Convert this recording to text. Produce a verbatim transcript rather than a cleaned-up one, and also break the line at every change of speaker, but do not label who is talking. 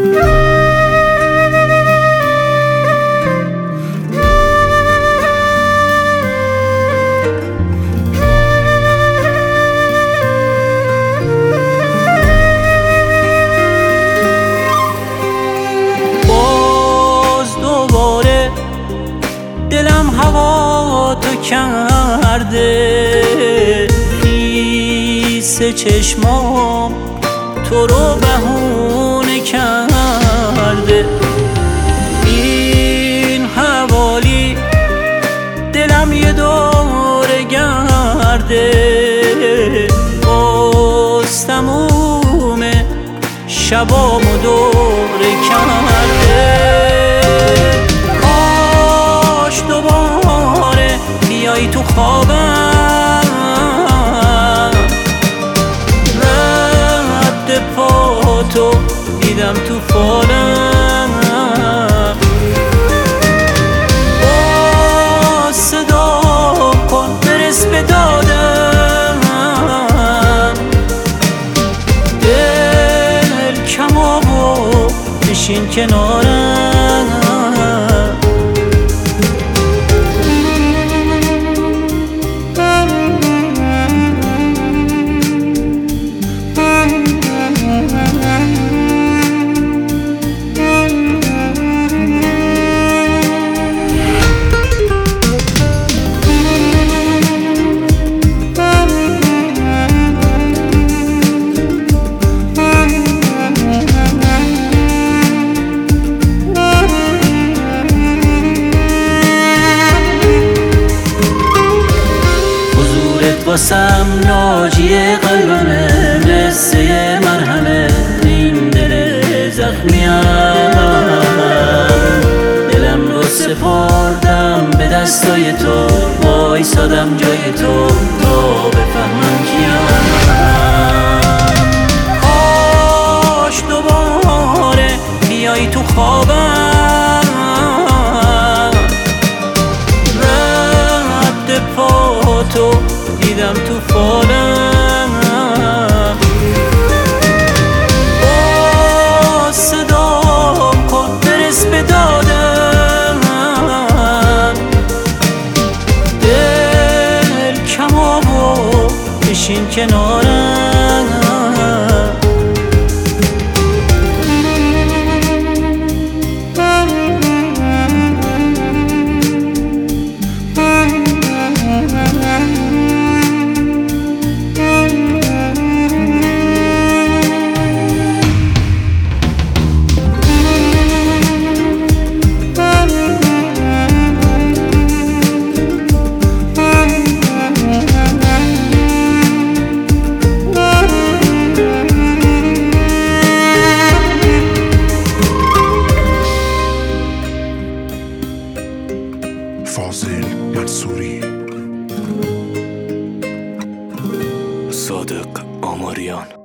دلم هوا تو کرده، خیس چشمام تو رو بهونه کرده. این حوالی دلم یه دور گرده، باز تموم شبامو دوره کرده. بیایی تو خوابم، رد پاتو دیدم تو فالم، با صدا کن برس به دادم، دل کمامو بشین کنارم. واسم ناجی قلبمه، قصه مرهمه این دل زخمیم. دلم رو سپردم به دستای تو، وایسادم جای تو تا بفهمم کیم. کاش دوباره بیایی تو خوابم، رد پاتو دیدم تو فالم، با صدا کن برس به دادم، دل کمامو بشین کنارم.
فاضل منصوری،
صادق آماریان.